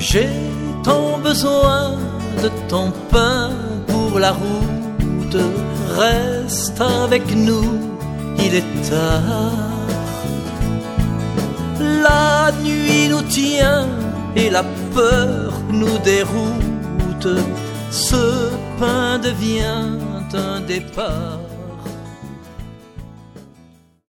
J'ai tant besoin de ton pain pour la route. Reste avec nous, il est tard. La nuit nous tient et la peur nous déroute. Ce pain devient un départ.